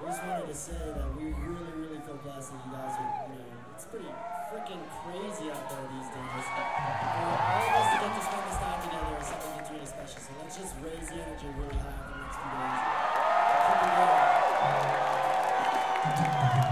just wanted to say that we really, really feel blessed that you guys are, it's pretty freaking crazy out there these days. For all of us to get to spend this time together is something that's really special. So let's just raise the energy really high for the next few days. Keep it going.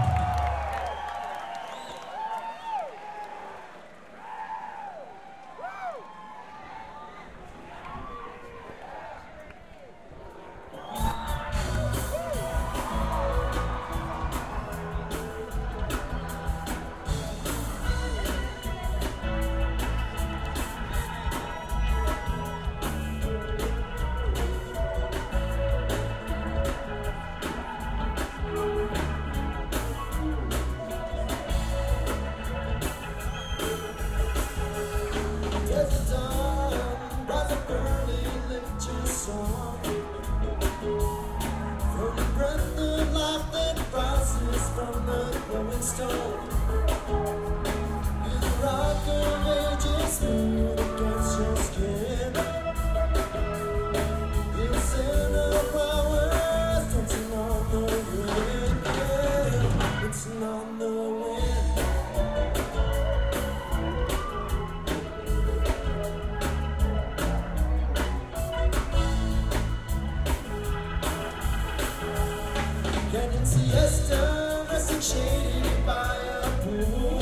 Siesta, resting shaded by a pool.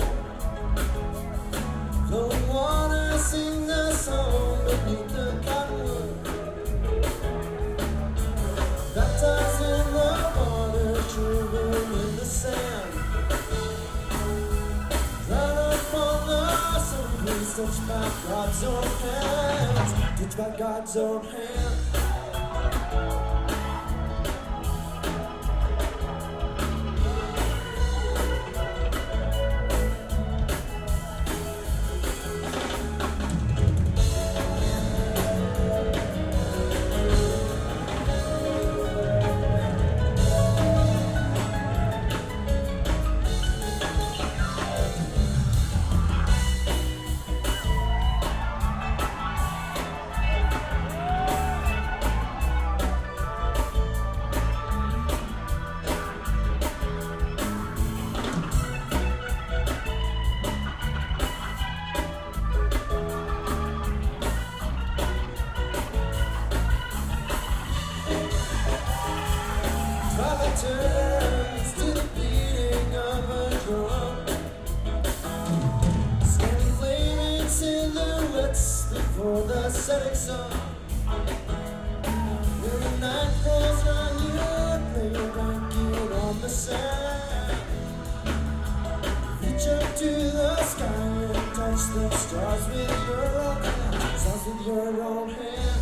Flowing water, sing a song beneath the cottonwood. Baptized in the water, driven in the sand. Right upon the surface, touched by God's own hands. Touched by God's own hand. Turns to the beating of a drum. Standing flaming silhouettes before the setting sun. When the night falls on you, lay your blanket on the sand. Reach up to the sky and touch the stars with your own hand. Stars with your own hand.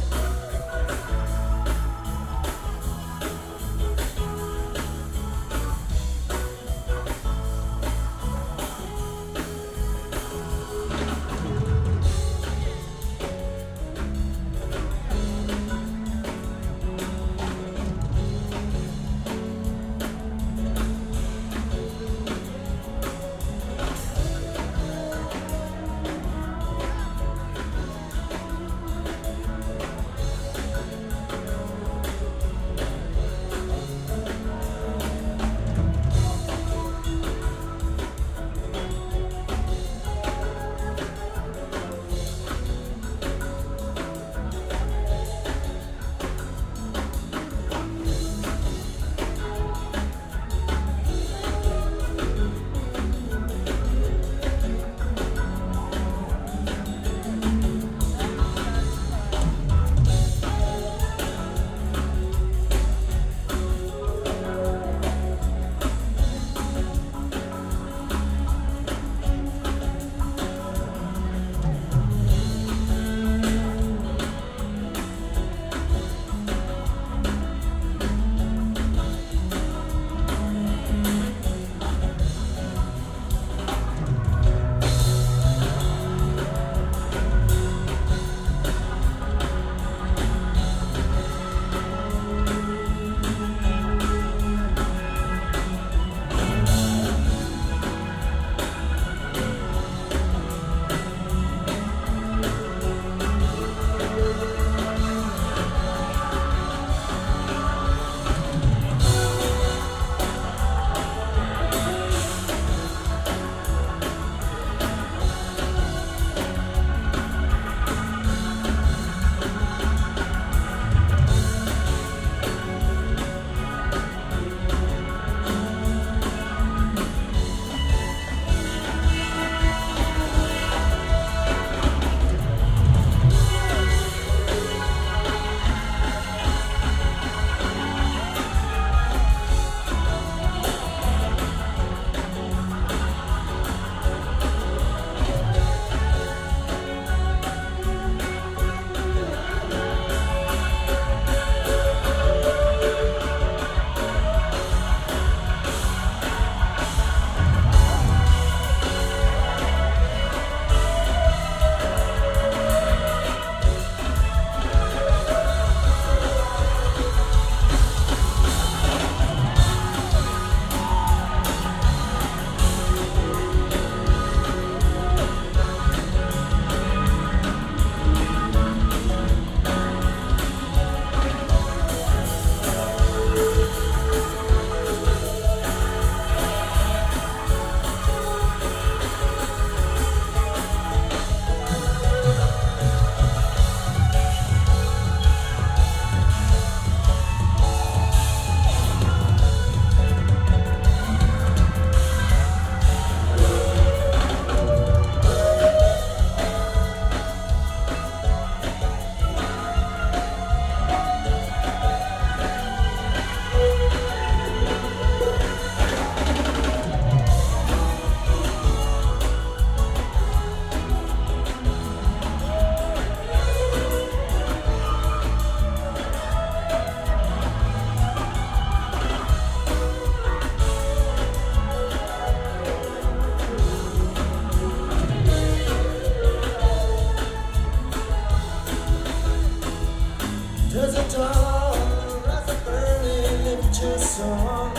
song.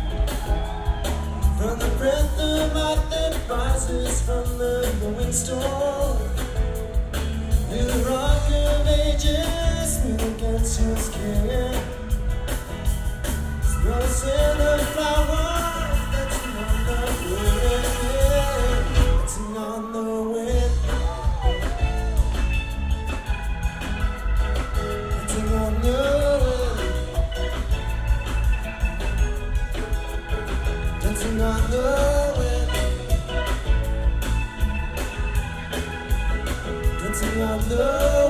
From the breath of life that rises from the glowing storm. You the rock of ages, smooth against your skin. Smell the scent of flowers dancing on the wind, dancing on the wind, dancing on the wind, dancing on the wind, dancing on the wind.